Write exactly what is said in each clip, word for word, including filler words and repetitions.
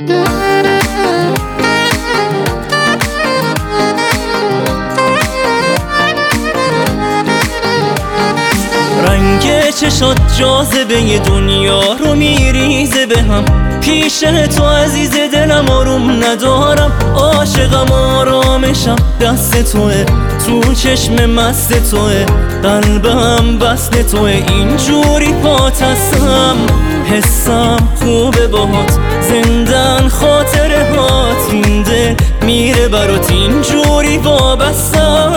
رنگ چشات جاذبه دنیا رو میریزه به هم، پیش تو عزیز دلم آروم ندارم، عاشقم آرامشم دست توه، تو چشم مست توه، قلبم وصل توه، اینجوری پات هستم حسم خوبه باهات، زندن خاطره هات، این دل میره برات اینجوری وابستم.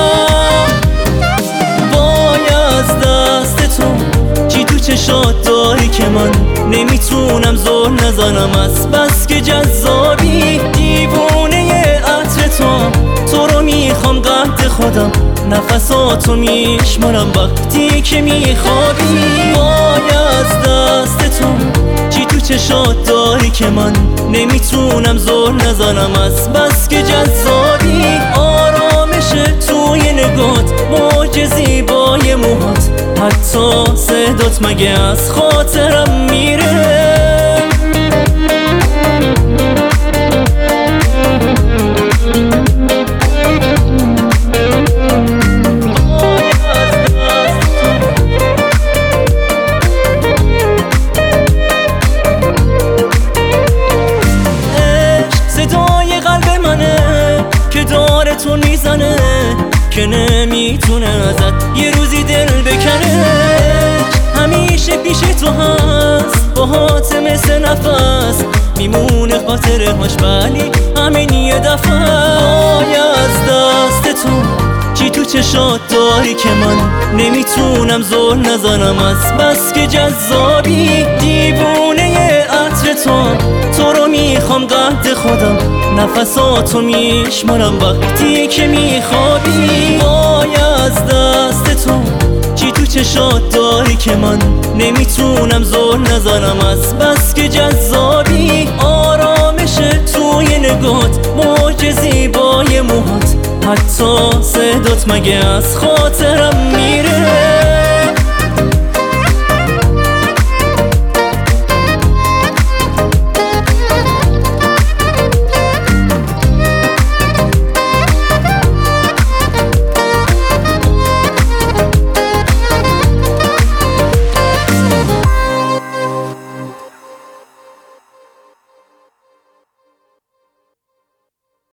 چشات داری که من نمیتونم زور نزنم، از بس که جذابی، دیوونه عطر تو، تو رو میخوام قد خودم، نفساتو میشمارم وقتی که میخوابی. وای از دست تو چی تو چشات داری که من نمیتونم زور نزنم، از بس که جذابی، آرامش توی نگات، موج زیبای موهات، حتی صدات مگه از خاطرم میره. صدای قلب منه که داره تو میزنه، که نمیتونه ازت یه روزی دل بکنه، همیشه پیش تو هست باهات مثل نفس، میمونه خاطره هاش ولی همین یه دفعه. وای از دست تو چی تو چشات داری که من نمیتونم زور نزنم، از بس که جذابی، دیوونه عطر تو، تو رو میخوام قد خودم، نفساتو میشمارم وقتی که میخوابی. وای از دست تو چی تو چشات داری که من نمیتونم زور نزنم، از بس که جذابی، آرامش توی نگات، موج زیبای موهات، حتی صدات مگه از خاطرم